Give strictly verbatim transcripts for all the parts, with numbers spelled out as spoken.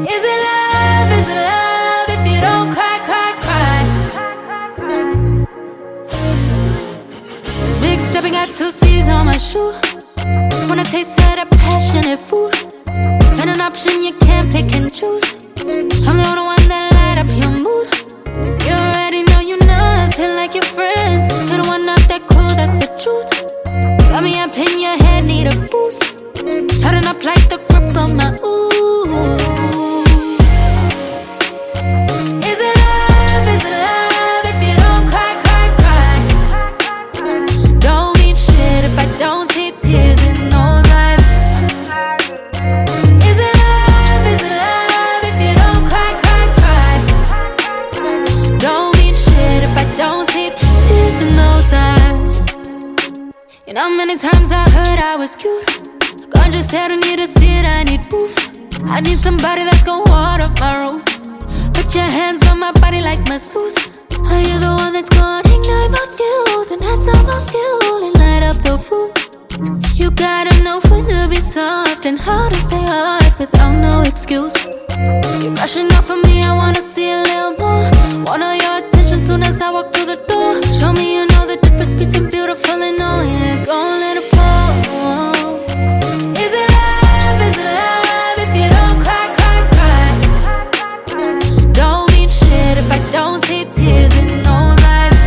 Is it love, is it love if you don't cry, cry, cry? Big stepping, got two C's on my shoe. When I taste that passionate food, and an option you can't pick and choose. I'm the only one that light up your mood. You already know you're nothing like your friends. You're the one not that cool, that's the truth. Got me up in your head, need a boost. Tighten up like the grip on my ooh. Is it love, is it love if you don't cry, cry, cry? Don't mean shit if I don't see tears in those eyes. Is it love, is it love if you don't cry, cry, cry? Don't mean shit if I don't see tears in those eyes. You know how many times I heard I was cute. God just said I need a seat, I need proof. I need somebody that's gonna water my roots. Put your hands on my body like masseuse. Are you the one that's gonna ignite my fuse and add some more fuel and light up the room? You gotta know when to be soft and how to stay hard without no excuse. You're rushing off of me, I wanna see a little more. Want all your attention soon as I walk through the door. Show me you know the difference between beautiful and no. Yeah, go and let it fall. Is it love, is it love if you don't cry, cry, cry? Don't mean shit if I don't see tears in those eyes.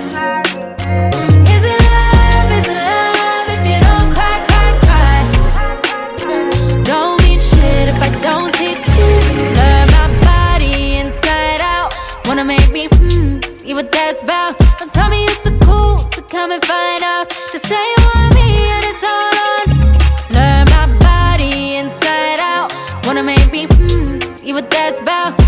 Is it love, is it love if you don't cry, cry, cry? Don't mean shit if I don't see tears. Learn my body inside out. Wanna make me hmm, see what that's about. Don't tell me you're too cool to come and find out. Just say you want me and it's all on. Learn my body inside out. Wanna make me hmm, see what that's about.